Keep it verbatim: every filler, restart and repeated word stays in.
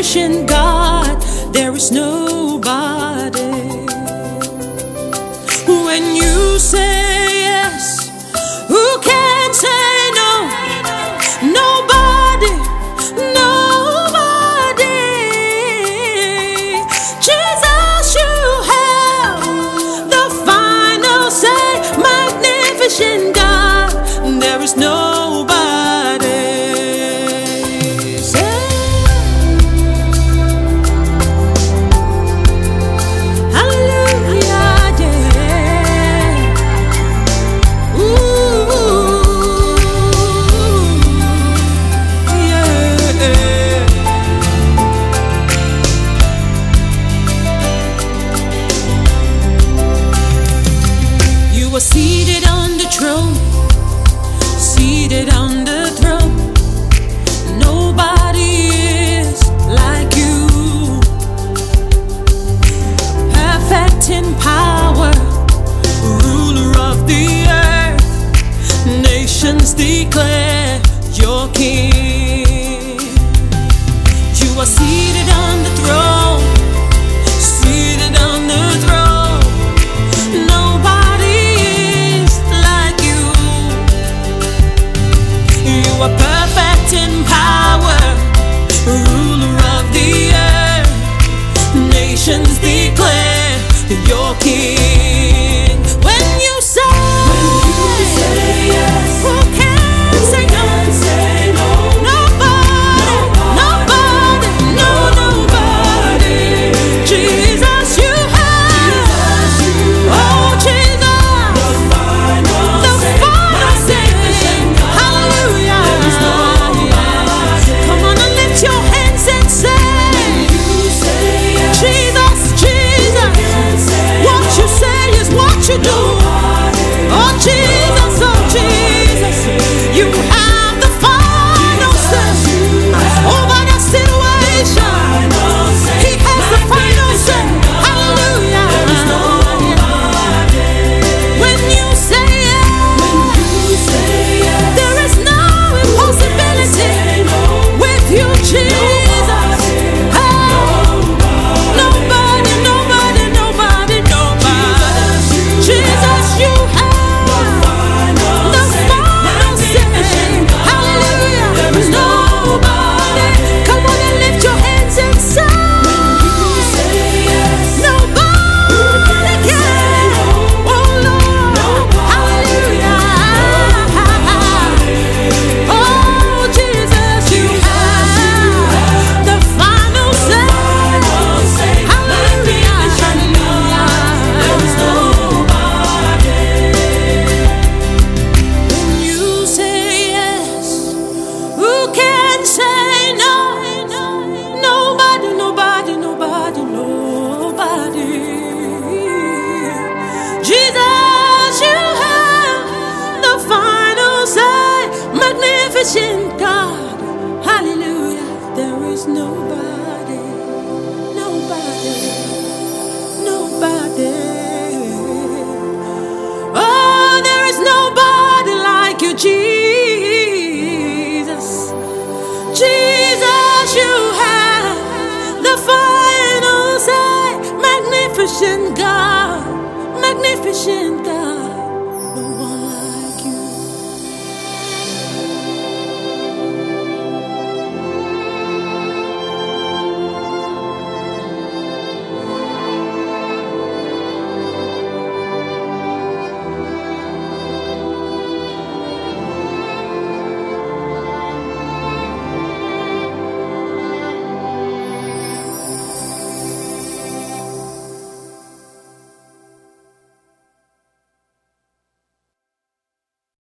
magnificent God, there is nobody. When you say yes, who can say no? Nobody, nobody. Jesus, you have the final say. Magnificent God, there is nobody. Seated on the throne, seated on the throne. Nobody is like you. Perfect in power, ruler of the earth. Nations declare your king. You are seated on the throne, seated on the throne. You are perfect in power, ruler of the earth. Nations declare your king. When you say, when you say yes, who can say no? Say no. Nobody, nobody, no, nobody. Jesus, you have, Jesus, you have. Oh, Jesus, the final, the final say. Hallelujah. Come on and lift your hands and say, Jesus, Jesus, what you say is what you do. Oh Jesus, oh Jesus, you have the final say over the situation. He has the final say. Hallelujah. When you say yes, there is no impossibility with you, Jesus. Oh, nobody, nobody, nobody, nobody. Jesus, you have the final say. Hallelujah. There is nobody. Come on and lift your hands and say, nobody can. Oh Lord, hallelujah. Oh Jesus, you have the final say. Hallelujah, hallelujah. There is nobody. When you say yes, who can say no? Nobody, nobody, nobody, nobody. Jesus, you have the final say. Magnificent God, hallelujah. There is no